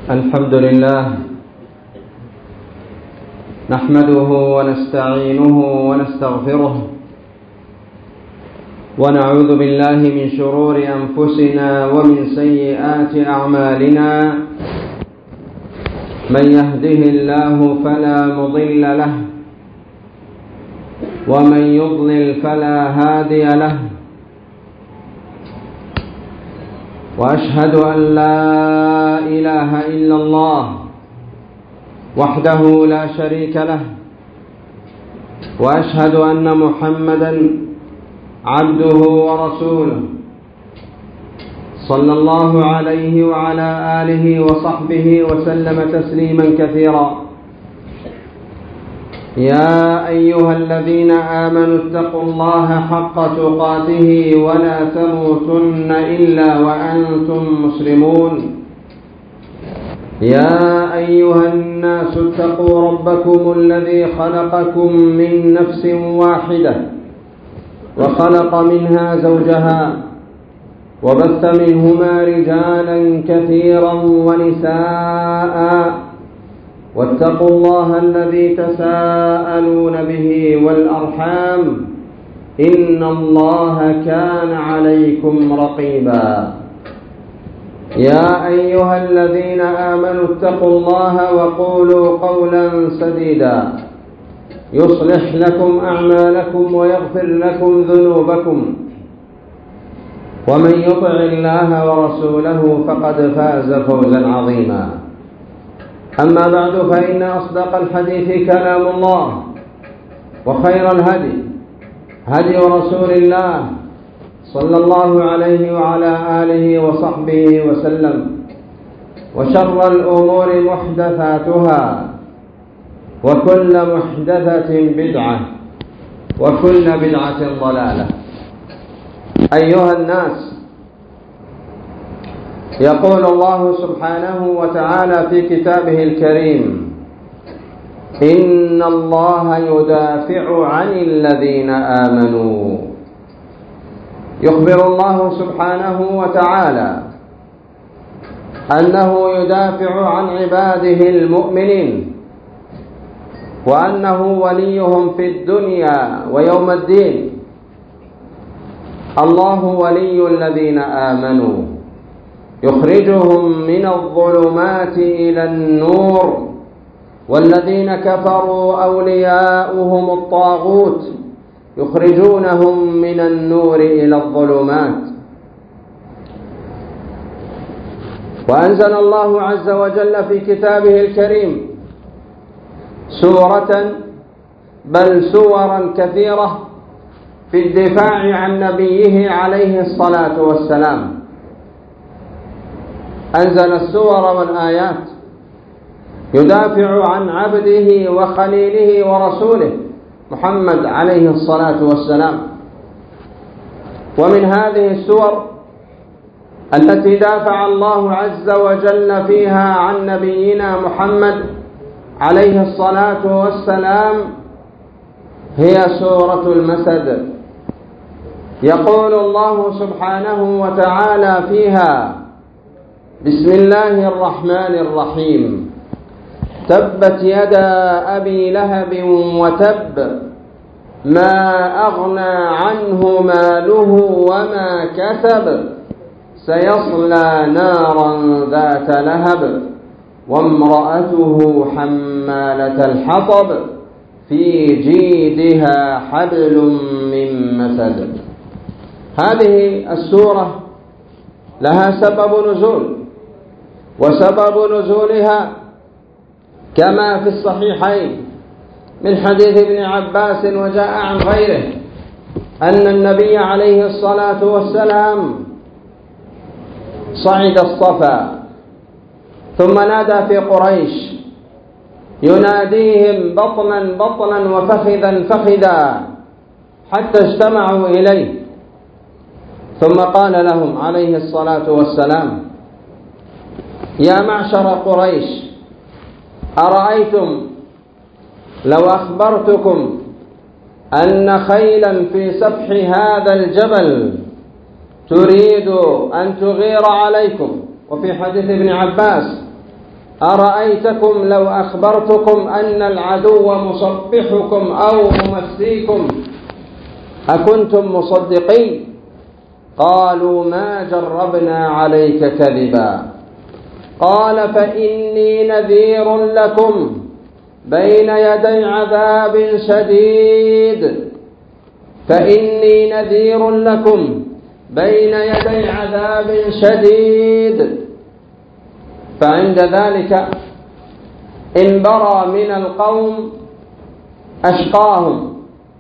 الحمد لله نحمده ونستعينه ونستغفره ونعوذ بالله من شرور أنفسنا ومن سيئات أعمالنا من يهده الله فلا مضل له ومن يضلل فلا هادي له وأشهد أن لا إله إلا الله وحده لا شريك له وأشهد أن محمدا عبده ورسوله صلى الله عليه وعلى آله وصحبه وسلم تسليما كثيرا. يا أيها الذين آمنوا اتقوا الله حق تقاته ولا تموتن إلا وأنتم مسلمون. يا أيها الناس اتقوا ربكم الذي خلقكم من نفس واحدة وخلق منها زوجها وبث منهما رجالا كثيرا ونساء واتقوا الله الذي تساءلون به والأرحام إن الله كان عليكم رقيبا. يا أيها الذين آمنوا اتقوا الله وقولوا قولا سديدا يصلح لكم أعمالكم ويغفر لكم ذنوبكم ومن يطع الله ورسوله فقد فاز فوزا عظيما. أما بعد فإن أصدق الحديث كلام الله وخير الهدي هدي رسول الله صلى الله عليه وعلى آله وصحبه وسلم وشر الأمور محدثاتها وكل محدثة بدعة وكل بدعة ضلالة. أيها الناس، يقول الله سبحانه وتعالى في كتابه الكريم: إن الله يدافع عن الذين آمنوا. يخبر الله سبحانه وتعالى أنه يدافع عن عباده المؤمنين وأنه وليهم في الدنيا ويوم الدين. الله ولي الذين آمنوا يخرجهم من الظلمات إلى النور والذين كفروا أولياؤهم الطاغوت يخرجونهم من النور إلى الظلمات. وأنزل الله عز وجل في كتابه الكريم سورا كثيرة في الدفاع عن نبيه عليه الصلاة والسلام. أنزل السور والآيات يدافع عن عبده وخليله ورسوله محمد عليه الصلاة والسلام. ومن هذه السور التي دافع الله عز وجل فيها عن نبينا محمد عليه الصلاة والسلام هي سورة المسد. يقول الله سبحانه وتعالى فيها: بسم الله الرحمن الرحيم. تبت يدا أبي لهب وتب ما أغنى عنه ماله وما كسب سيصلى نارا ذات لهب وامرأته حمالة الحطب في جيدها حبل من مسد. هذه السورة لها سبب نزول، وسبب نزولها كما في الصحيحين من حديث ابن عباس وجاء عن غيره أن النبي عليه الصلاة والسلام صعد الصفا ثم نادى في قريش يناديهم بطنا بطنا وفخذا فخذا حتى اجتمعوا إليه، ثم قال لهم عليه الصلاة والسلام: يا معشر قريش، أرأيتم لو أخبرتكم أن خيلا في سفح هذا الجبل تريد أن تغير عليكم. وفي حديث ابن عباس أرأيتكم لو أخبرتكم أن العدو مصبحكم أو ممسيكم أكنتم مصدقين؟ قالوا ما جربنا عليك كذبا. قال فإني نذير لكم بين يدي عذاب شديد، فإني نذير لكم بين يدي عذاب شديد. فعند ذلك انبرى من القوم أشقاهم.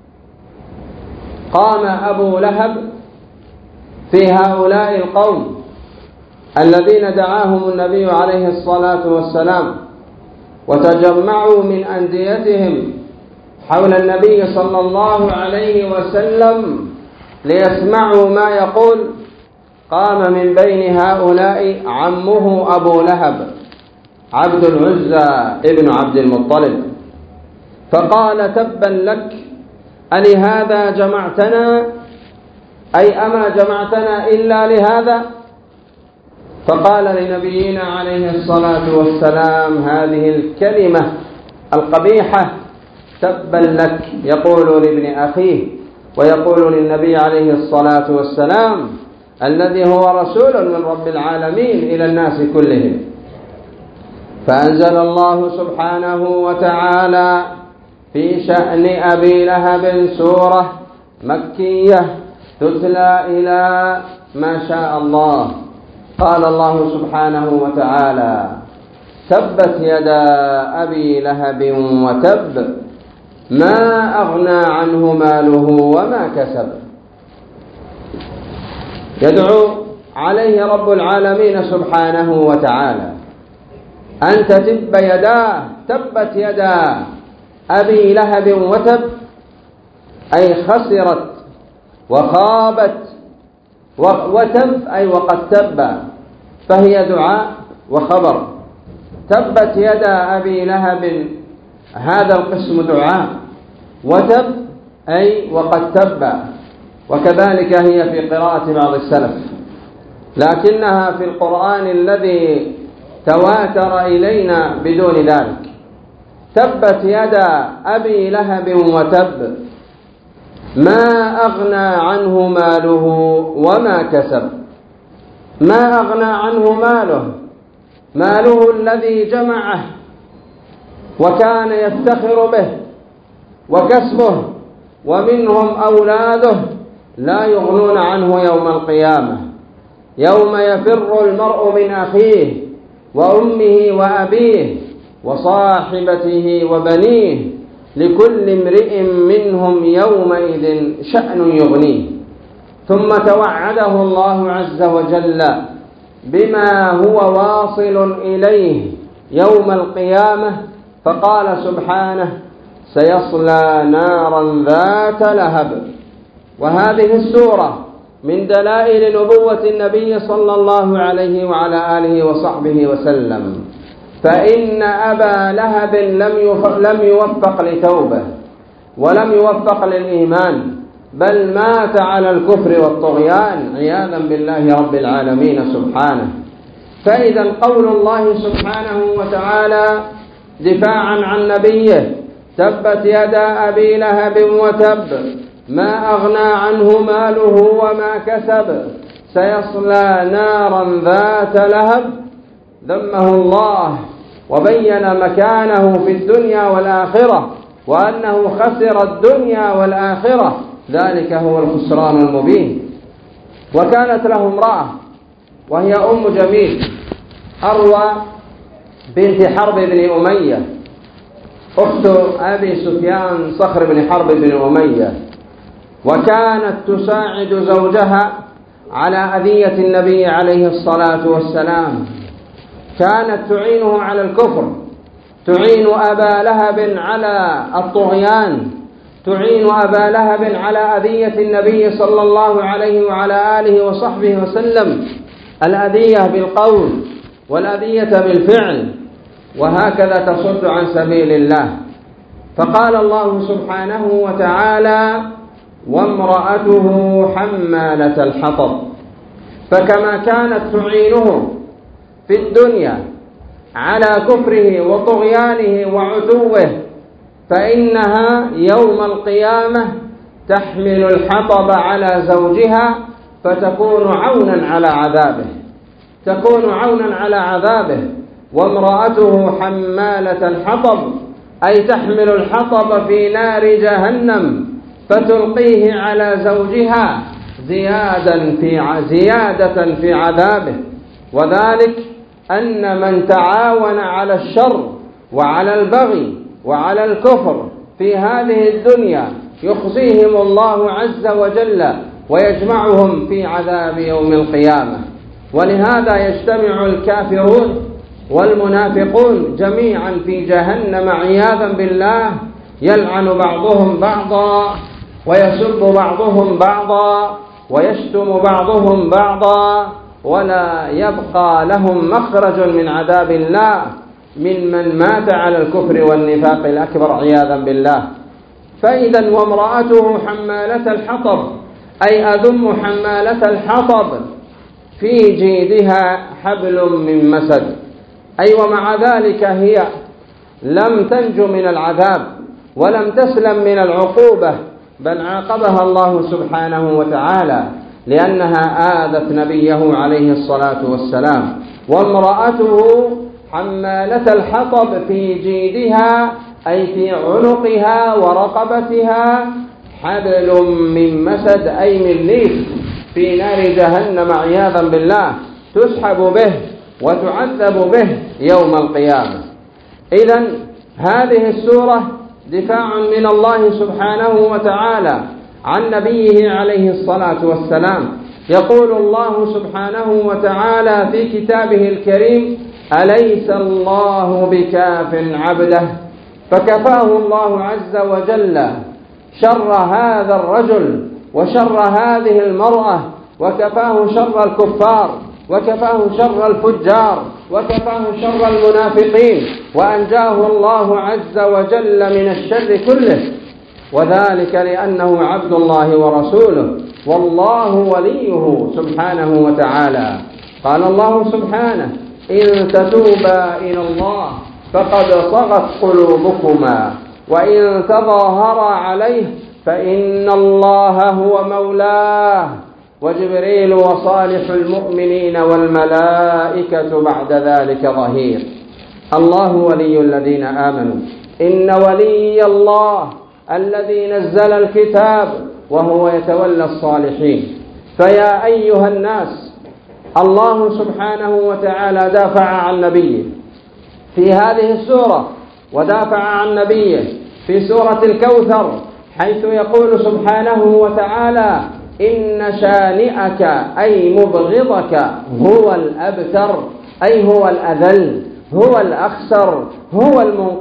قام أبو لهب في هؤلاء القوم الذين دعاهم النبي عليه الصلاة والسلام وتجمعوا من أنديتهم حول النبي صلى الله عليه وسلم ليسمعوا ما يقول. قام من بين هؤلاء عمه أبو لهب عبد العزى ابن عبد المطلب، فقال تبا لك ألهذا جمعتنا؟ أي أما جمعتنا إلا لهذا؟ فقال لنبينا عليه الصلاة والسلام هذه الكلمة القبيحة تبا لك، يقول لابن أخيه ويقول للنبي عليه الصلاة والسلام الذي هو رسول من رب العالمين إلى الناس كلهم. فأنزل الله سبحانه وتعالى في شأن أبي لهب سورة مكية تتلى إلى ما شاء الله. قال الله سبحانه وتعالى تبت يدا أبي لهب وتب ما أغنى عنه ماله وما كسب. يدعو عليه رب العالمين سبحانه وتعالى أن تتب يداه، تبت يدا أبي لهب وتب، أي خسرت وخابت، وتب أي وقد تب، فهي دعاء وخبر. تبت يدا أبي لهب هذا القسم دعاء، وتب أي وقد تب، وكذلك هي في قراءة بعض السلف، لكنها في القرآن الذي تواتر إلينا بدون ذلك. تبت يدا أبي لهب وتب ما أغنى عنه ماله وما كسب. ما أغنى عنه ماله الذي جمعه وكان يفتخر به، وكسبه، ومنهم أولاده لا يغنون عنه يوم القيامة، يوم يفر المرء من أخيه وأمه وأبيه وصاحبته وبنيه لكل امرئ منهم يومئذ شأن يغنيه. ثم توعده الله عز وجل بما هو واصل إليه يوم القيامة، فقال سبحانه سيصلى نارا ذات لهب. وهذه السورة من دلائل نبوة النبي صلى الله عليه وعلى آله وصحبه وسلم، فإن أبا لهب لم يوفق لتوبة ولم يوفق للإيمان، بل مات على الكفر والطغيان عياذا بالله رب العالمين سبحانه. فإذا قول الله سبحانه وتعالى دفاعا عن نبيه تبت يدا أبي لهب وتب ما أغنى عنه ماله وما كسب سيصلى نارا ذات لهب، ذمه الله وبين مكانه في الدنيا والآخرة وأنه خسر الدنيا والآخرة، ذلك هو الخسران المبين. وكانت له امرأة وهي أم جميل أروى بنت حرب بن أمية أخت أبي سفيان صخر بن حرب بن أمية، وكانت تساعد زوجها على أذية النبي عليه الصلاة والسلام، كانت تعينه على الكفر، تعين أبا لهب على الطغيان، تعين أبا لهب على أذية النبي صلى الله عليه وعلى آله وصحبه وسلم، الأذية بالقول والأذية بالفعل، وهكذا تصد عن سبيل الله. فقال الله سبحانه وتعالى وامرأته حمالة الحطب. فكما كانت تعينه في الدنيا على كفره وطغيانه وعتوه، فإنها يوم القيامة تحمل الحطب على زوجها فتكون عونا على عذابه. وامرأته حمالة الحطب أي تحمل الحطب في نار جهنم فتلقيه على زوجها زيادة في عذابه. وذلك أن من تعاون على الشر وعلى البغي وعلى الكفر في هذه الدنيا يخزيهم الله عز وجل ويجمعهم في عذاب يوم القيامة. ولهذا يجتمع الكافرون والمنافقون جميعا في جهنم عياذا بالله، يلعن بعضهم بعضا ويسب بعضهم بعضا ويشتم بعضهم بعضا، ولا يبقى لهم مخرج من عذاب الله من مات على الكفر والنفاق الأكبر عياذا بالله. فإذا وامرأته حمالة الحطب أي أذم حمالة الحطب في جيدها حبل من مسد، أي ومع ذلك هي لم تنج من العذاب ولم تسلم من العقوبة، بل عاقبها الله سبحانه وتعالى لأنها آذت نبيه عليه الصلاة والسلام. وامرأته حمالة الحطب في جيدها أي في عنقها ورقبتها حبل من مسد أي من ليف في نار جهنم عياذا بالله، تسحب به وتعذب به يوم القيامة. إذن هذه السورة دفاع من الله سبحانه وتعالى عن نبيه عليه الصلاة والسلام. يقول الله سبحانه وتعالى في كتابه الكريم: أليس الله بكاف عبده، فكفاه الله عز وجل شر هذا الرجل وشر هذه المرأة، وكفاه شر الكفار، وكفاه شر الفجار، وكفاه شر المنافقين، وأنجاه الله عز وجل من الشر كله، وذلك لأنه عبد الله ورسوله والله وليه سبحانه وتعالى. قال الله سبحانه: إن تتوبا إلى الله فقد صغت قلوبكما وإن تظاهرا عليه فإن الله هو مولاه وجبريل وصالح المؤمنين والملائكة بعد ذلك ظهير. الله ولي الذين آمنوا، إن ولي الله الذي نزل الكتاب وهو يتولى الصالحين. فيا أيها الناس، الله سبحانه وتعالى دافع عن نبيه في هذه السورة، ودافع عن نبيه في سورة الكوثر، حيث يقول سبحانه وتعالى: إن شانئك أي مبغضك هو الأبتر، أي هو الأذل، هو الأخسر، هو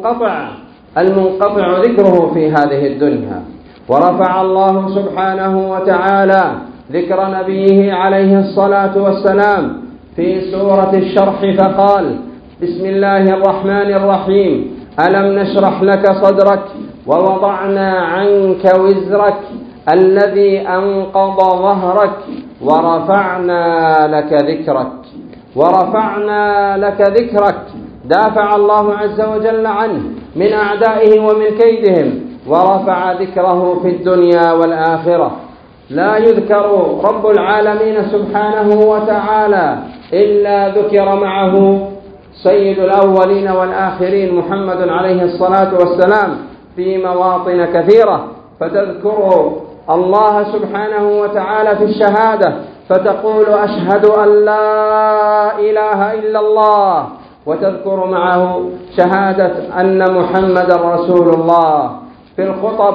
المنقطع ذكره في هذه الدنيا. ورفع الله سبحانه وتعالى ذكر نبيه عليه الصلاة والسلام في سورة الشرح فقال: بسم الله الرحمن الرحيم: ألم نشرح لك صدرك ووضعنا عنك وزرك الذي أنقض ظهرك ورفعنا لك ذكرك. دافع الله عز وجل عنه من أعدائه ومن كيدهم، ورفع ذكره في الدنيا والآخرة. لا يذكر رب العالمين سبحانه وتعالى إلا ذكر معه سيد الأولين والآخرين محمد عليه الصلاة والسلام في مواطن كثيرة، فتذكر الله سبحانه وتعالى في الشهادة فتقول: أشهد أن لا إله إلا الله، وتذكر معه شهادة أن محمد رسول الله في الخطب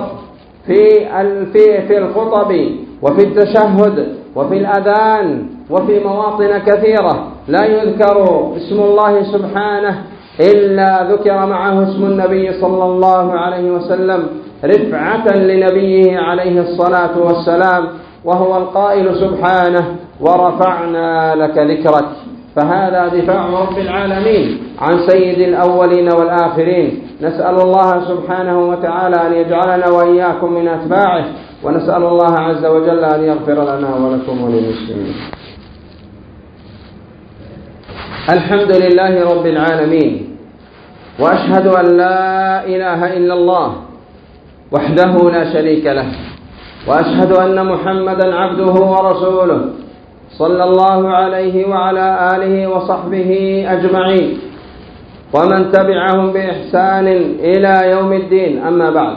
وفي التشهد وفي الأذان وفي مواطن كثيرة لا يذكر اسم الله سبحانه إلا ذكر معه اسم النبي صلى الله عليه وسلم رفعة لنبيه عليه الصلاة والسلام، وهو القائل سبحانه: ورفعنا لك ذكرك. فهذا دفاع رب العالمين عن سيد الأولين والآخرين. نسأل الله سبحانه وتعالى أن يجعلنا وإياكم من أتباعه، ونسأل الله عز وجل أن يغفر لنا ولكم وللمسلمين. الحمد لله رب العالمين، وأشهد أن لا إله إلا الله وحده لا شريك له، وأشهد أن محمدا عبده ورسوله صلى الله عليه وعلى آله وصحبه أجمعين، ومن تبعهم بإحسان إلى يوم الدين. أما بعد،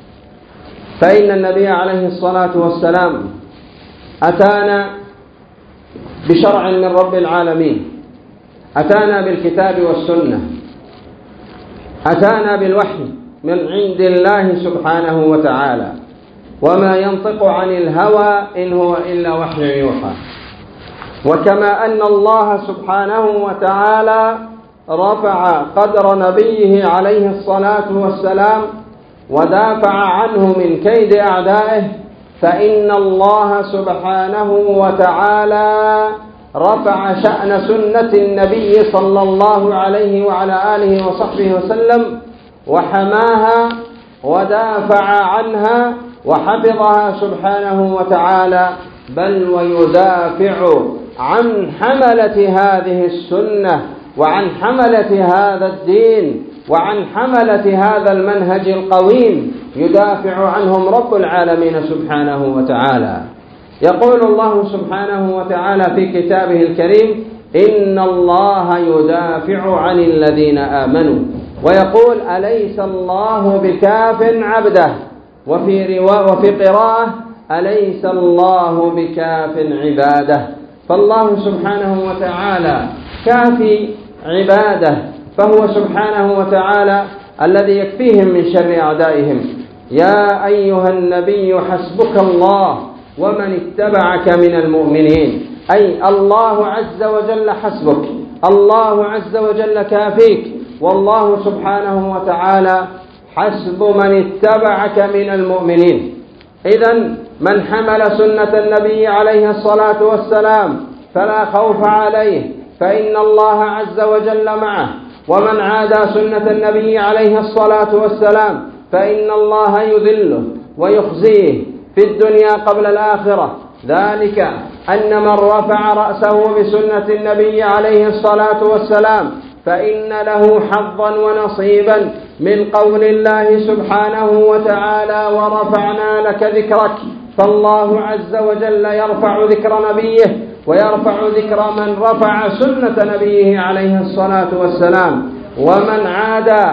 فإن النبي عليه الصلاة والسلام أتانا بشرع من رب العالمين، أتانا بالكتاب والسنة، أتانا بالوحي من عند الله سبحانه وتعالى، وما ينطق عن الهوى إن هو إلا وحي يوحى. وكما أن الله سبحانه وتعالى رفع قدر نبيه عليه الصلاة والسلام ودافع عنه من كيد أعدائه، فإن الله سبحانه وتعالى رفع شأن سنة النبي صلى الله عليه وعلى آله وصحبه وسلم وحماها ودافع عنها وحفظها سبحانه وتعالى، بل ويدافع عن حملة هذه السنة وعن حملة هذا الدين وعن حملة هذا المنهج القويم، يدافع عنهم رب العالمين سبحانه وتعالى. يقول الله سبحانه وتعالى في كتابه الكريم: إن الله يدافع عن الذين آمنوا، ويقول: أليس الله بكاف عبده، وفي قراءة: أليس الله بكاف عباده. فالله سبحانه وتعالى كافي عباده، فهو سبحانه وتعالى الذي يكفيهم من شر أعدائهم. يا أيها النبي حسبك الله ومن اتبعك من المؤمنين، أي الله عز وجل حسبك، الله عز وجل كافيك، والله سبحانه وتعالى حسب من اتبعك من المؤمنين. إذن من حمل سنة النبي عليه الصلاة والسلام فلا خوف عليه، فإن الله عز وجل معه. ومن عادى سنة النبي عليه الصلاة والسلام فإن الله يذله ويخزيه في الدنيا قبل الآخرة. ذلك أن من رفع رأسه بسنة النبي عليه الصلاة والسلام فإن له حظا ونصيبا من قول الله سبحانه وتعالى: ورفعنا لك ذكرك. فالله عز وجل يرفع ذكر نبيه ويرفع ذكر من رفع سنة نبيه عليه الصلاة والسلام. ومن عادى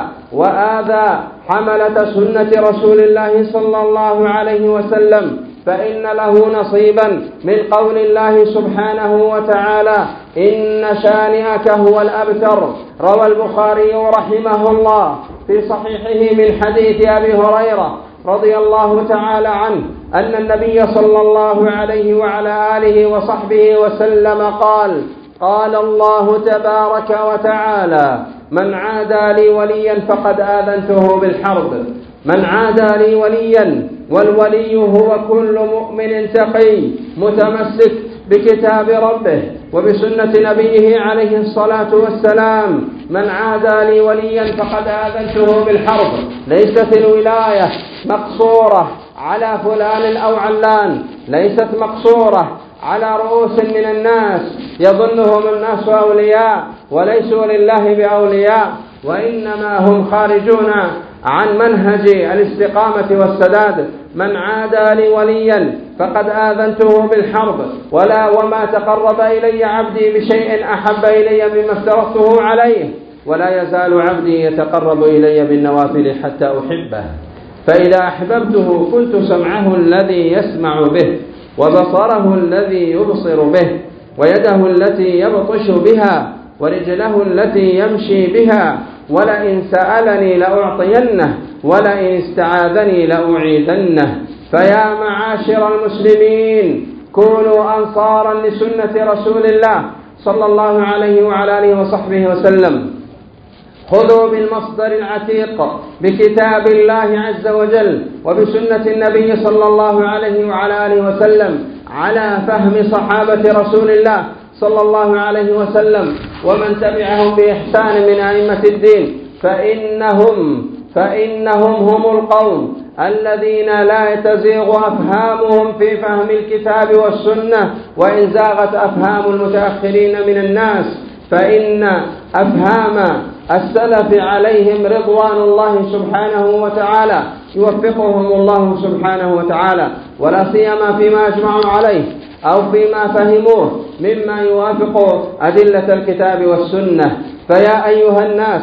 وآذى حملة سنة رسول الله صلى الله عليه وسلم فإن له نصيبا من قول الله سبحانه وتعالى: إن شانئك هو الأبتر. روى البخاري رحمه الله في صحيحه من حديث أبي هريرة رضي الله تعالى عنه أن النبي صلى الله عليه وعلى آله وصحبه وسلم قال: قال الله تبارك وتعالى: من عادى لي وليا فقد آذنته بالحرب. من عادى لي وليا، والولي هو كل مؤمن تقي متمسك بكتاب ربه وبسنة نبيه عليه الصلاة والسلام. من عادى لي وليا فقد آذنته بالحرب. ليست الولاية مقصورة على فلان أو علان، ليست مقصورة على رؤوس من الناس يظنهم الناس أولياء وليسوا لله بأولياء، وإنما هم خارجون عن منهج الاستقامة والسداد. من عادى لي وليا فقد آذنته بالحرب، وما تقرب إلي عبدي بشيء أحب إلي مما افترضته عليه، ولا يزال عبدي يتقرب إلي بالنوافل حتى أحبه. فإذا أحببته كنت سمعه الذي يسمع به، وبصره الذي يبصر به، ويده التي يبطش بها، ورجله التي يمشي بها. ولئن سألني لأعطينه، ولئن استعاذني لأعيذنه. فيا معاشر المسلمين، كونوا أنصارا لسنة رسول الله صلى الله عليه وعلى آله وصحبه وسلم. خذوا بالمصدر العتيق بكتاب الله عز وجل وبسنة النبي صلى الله عليه وعلى آله وسلم على فهم صحابة رسول الله صلى الله عليه وسلم ومن تبعهم بإحسان من أئمة الدين، فإنهم هم القوم الذين لا تزيغ أفهامهم في فهم الكتاب والسنة، وإن زاغت أفهام المتأخرين من الناس فإن أفهام السلف عليهم رضوان الله سبحانه وتعالى يوفقهم الله سبحانه وتعالى، ولا سيما فيما أجمعوا عليه أو فيما فهموه مما يوافق أدلة الكتاب والسنة. فيا أيها الناس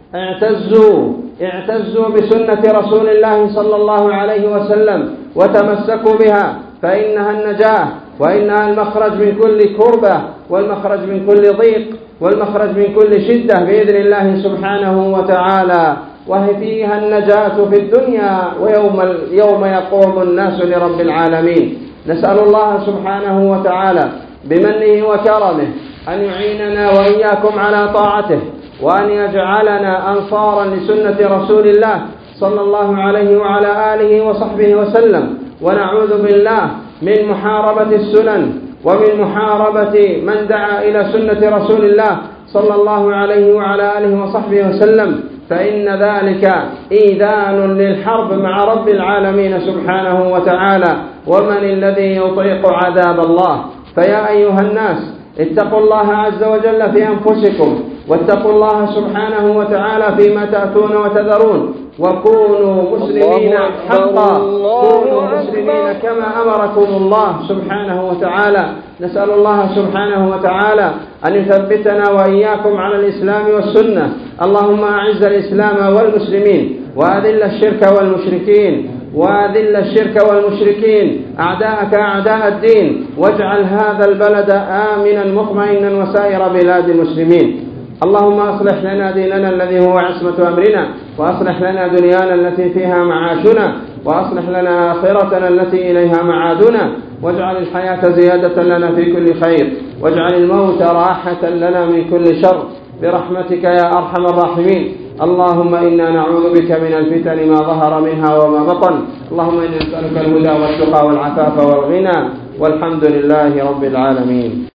اعتزوا بسنة رسول الله صلى الله عليه وسلم وتمسكوا بها، فإنها النجاة وإنها المخرج من كل كربة والمخرج من كل ضيق والمخرج من كل شدة بإذن الله سبحانه وتعالى، وهي فيها النجاة في الدنيا ويوم يقوم الناس لرب العالمين. نسأل الله سبحانه وتعالى بمنه وكرمه أن يعيننا وإياكم على طاعته، وأن يجعلنا أنصارا لسنة رسول الله صلى الله عليه وعلى آله وصحبه وسلم، ونعوذ بالله من محاربة السنن ومن محاربة من دعا إلى سنة رسول الله صلى الله عليه وعلى آله وصحبه وسلم، فإن ذلك إيذان للحرب مع رب العالمين سبحانه وتعالى. ومن الذي يطيق عذاب الله؟ فيا أيها الناس اتقوا الله عز وجل في أنفسكم، واتقوا الله سبحانه وتعالى فيما تأتون وتذرون، وكونوا مسلمين حقا، كونوا مسلمين كما أمركم الله سبحانه وتعالى. نسأل الله سبحانه وتعالى أن يثبتنا وإياكم على الإسلام والسنة. اللهم أعز الإسلام والمسلمين وأذل الشرك والمشركين أعداءك أعداء الدين، واجعل هذا البلد آمنا مطمئنا وسائر بلاد المسلمين. اللهم أصلح لنا ديننا الذي هو عصمة أمرنا، وأصلح لنا دنيانا التي فيها معاشنا، وأصلح لنا آخرتنا التي إليها معادنا، واجعل الحياة زيادة لنا في كل خير، واجعل الموت راحة لنا من كل شر، برحمتك يا أرحم الراحمين. اللهم إنا نعوذ بك من الفتن ما ظهر منها وما بطن. اللهم إنا نسألك الهدى والتقى والعفاف والغنى، والحمد لله رب العالمين.